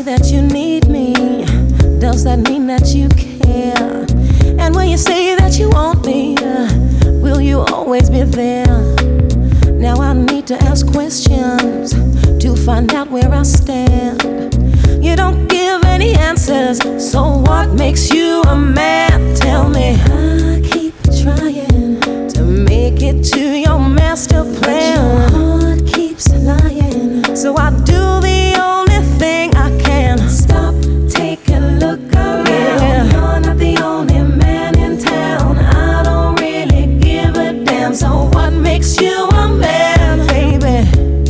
that you need me, does that mean that you care? And when you say that you want me, will you always be there? Now I need to ask questions to find out where I stand. You don't give any answers, so what makes you a man? Tell me. I keep trying to make it to your master plan, but your heart keeps lying. So I do the only thing I can. Stop, take a look around. Yeah. You're not the only man in town. I don't really give a damn. So what makes you a man, baby?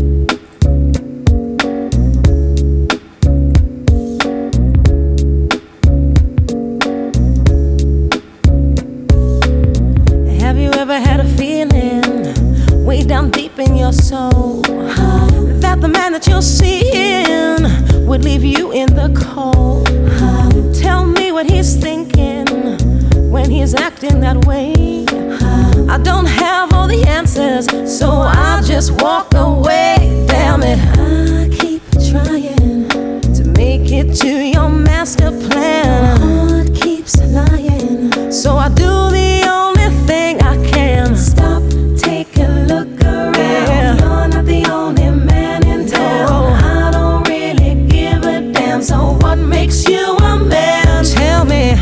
Have you ever had a feeling way down deep in your soul that the man that you're seeing would leave you in the cold? Tell me what he's thinking when he's acting that way. I don't have all the answers, so I just walk away. Damn it, I keep trying to make it to your master plan. My heart keeps lying, so I do the only thing I can. Stop, take a look around. Yeah. You're not the only man in town. I don't really give a damn. So what makes you a man? Tell me.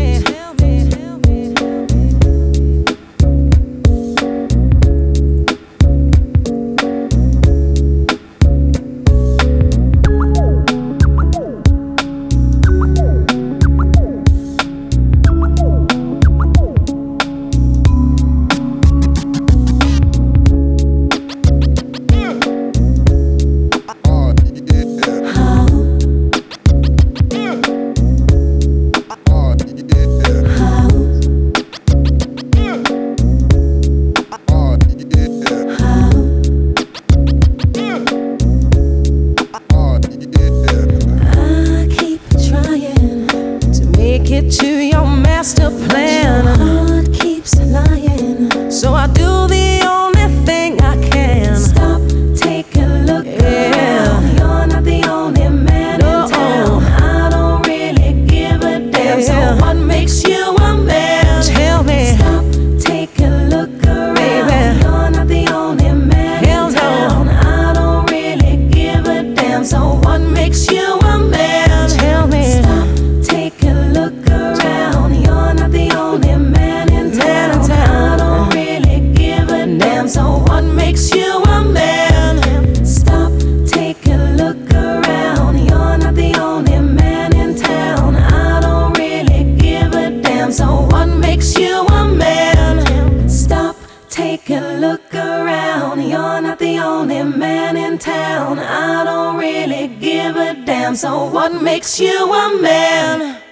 Get to your master plan. My heart keeps lying, so I do the only thing I can. Stop, take a look around. You're not the only man in town. I don't really give a damn. So what makes you a man? Tell me. Stop, take a look around. Baby. You're not the only man in town. I don't really give a damn. So what makes you a man? Tell me. Stop, take a look around. You're not the only man in town. I don't really give a damn. So what makes you a man? Stop, take a look around. You're not the only man in town. I don't really give a damn. So what makes you a man? Stop, take a look around. You're not the only man in town. I don't really give a damn. So what makes you a man?